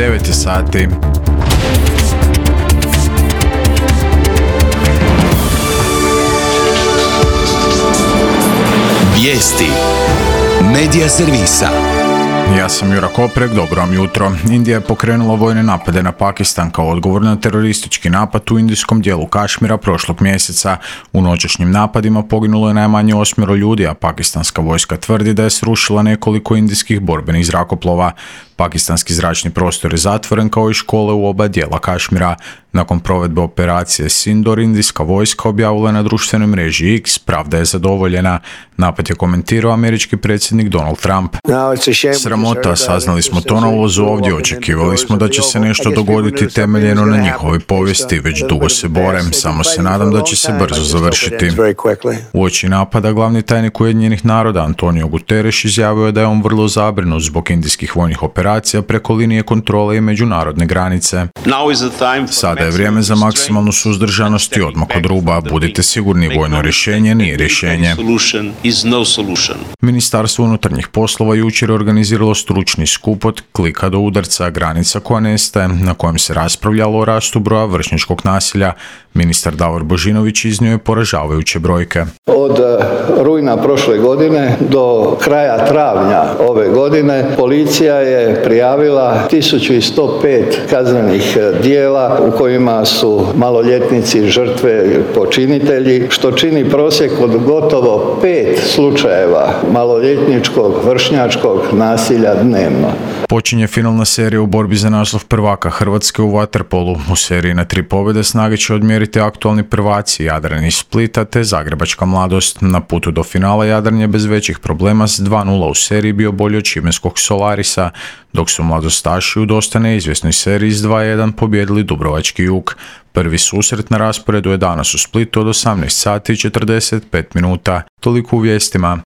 9 sati. Vijesti Medija servisa. Ja sam Jura Koprek, dobro vam jutro. Indija je pokrenula vojne napade na Pakistan kao odgovor na teroristički napad u indijskom dijelu Kašmira prošlog mjeseca. U noćašnjim napadima poginulo je najmanje 8 ljudi, a pakistanska vojska tvrdi da je srušila nekoliko indijskih borbenih zrakoplova. Pakistanski zračni prostor je zatvoren kao i škole u oba dijela Kašmira. Nakon provedbe operacije Sindor, indijska vojska objavila je na društvenoj mreži X, pravda je zadovoljena. Napad je komentirao američki predsjednik Donald Trump. Sramota, saznali smo to na ulazu ovdje, očekivali smo da će se nešto dogoditi temeljeno na njihovoj povijesti, već dugo se borem, samo se nadam da će se brzo završiti. Uoči napada glavni tajnik Ujedinjenih naroda Antonio Guterres izjavio je da je on vrlo zabrinut zbog indijskih vojnih operacija preko linije kontrole i međunarodne granice. Sada je vrijeme za maksimalnu suzdržanost i odmak od ruba. Budite sigurni, vojno rješenje nije rješenje. Ministarstvo unutarnjih poslova jučer je organiziralo stručni skup od klika do udarca, granica koja nestaje, na kojem se raspravljalo o rastu broja vršnjačkog nasilja. Ministar Davor Božinović iznio je poražavajuće brojke. Od rujna prošle godine do kraja travnja ove godine policija je prijavila 1105 kaznenih dijela u kojima su maloljetnici žrtve, počinitelji, što čini prosjek od gotovo 5 slučajeva maloljetničkog vršnjačkog nasilja dnevno. Počinje finalna serija u borbi za naslov prvaka Hrvatske u vaterpolu. U seriji na 3 pobjede snage će odmjeriti aktualni prvaci Jadran iz Splita te Zagrebačka Mladost. Na putu do finala Jadran je bez većih problema s 2:0 u seriji bio bolji od šibenskog Solarisa, dok su mladostaši u dosta neizvjesnoj seriji s 2:1 pobijedili Dubrovački Jug. Prvi susret na rasporedu je danas u Splitu od 18 sati i 45 minuta. Toliko u vijestima.